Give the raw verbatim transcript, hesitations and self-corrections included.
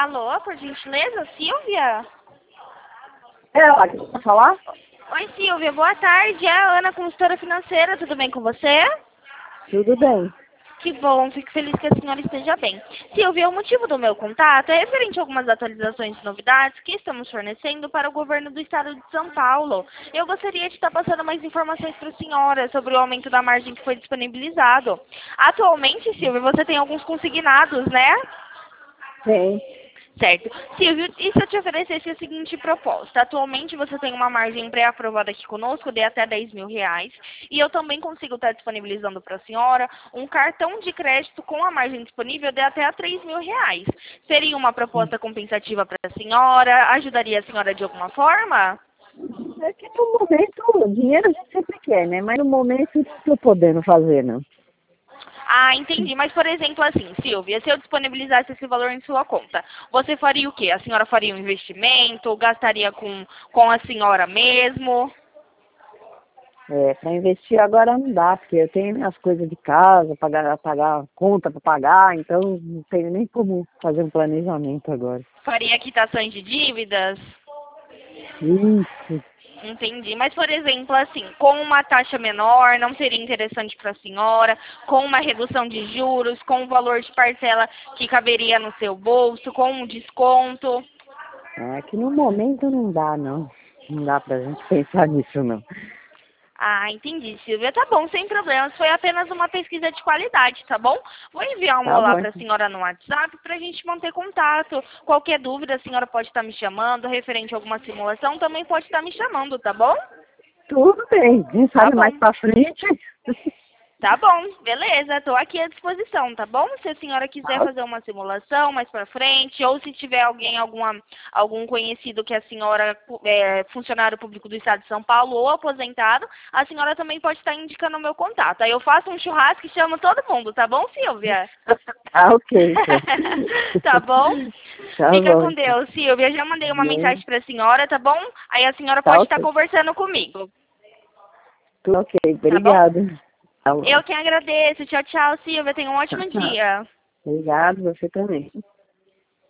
Alô, por gentileza, Silvia? É ela que quer falar? Oi, Silvia, boa tarde. É a Ana, consultora financeira, tudo bem com você? Tudo bem. Que bom, fico feliz que a senhora esteja bem. Silvia, o motivo do meu contato é referente a algumas atualizações e novidades que estamos fornecendo para o governo do estado de São Paulo. Eu gostaria de estar passando mais informações para a senhora sobre o aumento da margem que foi disponibilizado. Atualmente, Silvia, você tem alguns consignados, né? Tem. Certo. Silvio, e se eu te oferecesse a seguinte proposta? Atualmente você tem uma margem pré-aprovada aqui conosco de até dez mil reais. E eu também consigo estar disponibilizando para a senhora um cartão de crédito com a margem disponível de até três mil reais. Seria uma proposta compensativa para a senhora? Ajudaria a senhora de alguma forma? É que no momento, o dinheiro a gente sempre quer, né? Mas no momento não estou podendo fazer, não. Ah, entendi. Mas, por exemplo, assim, Silvia, se eu disponibilizasse esse valor em sua conta, você faria o quê? A senhora faria um investimento? Gastaria com, com a senhora mesmo? É, para investir agora não dá, porque eu tenho minhas coisas de casa, pagar, pagar conta para pagar, então não tenho nem como fazer um planejamento agora. Faria quitações de dívidas? Isso. Entendi. Mas, por exemplo, assim, com uma taxa menor, não seria interessante para a senhora? Com uma redução de juros, com um valor de parcela que caberia no seu bolso, com um desconto? É que no momento não dá, não. Não dá pra gente pensar nisso, não. Ah, entendi, Silvia. Tá bom, sem problemas. Foi apenas uma pesquisa de qualidade, tá bom? Vou enviar um Tá olá bom, para a então. senhora no WhatsApp para a gente manter contato. Qualquer dúvida, a senhora pode estar me chamando. Referente a alguma simulação, também pode estar me chamando, tá bom? Tudo bem. Quem Tá sabe mais bom. pra frente. Tá bom, beleza, estou aqui à disposição, tá bom? Se a senhora quiser Tá, fazer uma simulação mais pra frente, ou se tiver alguém, alguma, algum conhecido que a senhora é funcionário público do estado de São Paulo ou aposentado, a senhora também pode estar indicando o meu contato. Aí eu faço um churrasco e chamo todo mundo, tá bom, Silvia? tá ok, então. Tá bom? Tá Fica bom, com então. Deus, Silvia. Já mandei uma Bem, mensagem pra senhora, tá bom? Aí a senhora tá pode estar ok. conversando comigo, Tudo ok, tá bom? obrigado. Tá bom. Eu que agradeço. Tchau, tchau, Silvia. Tenha um ótimo dia. Obrigado, você também.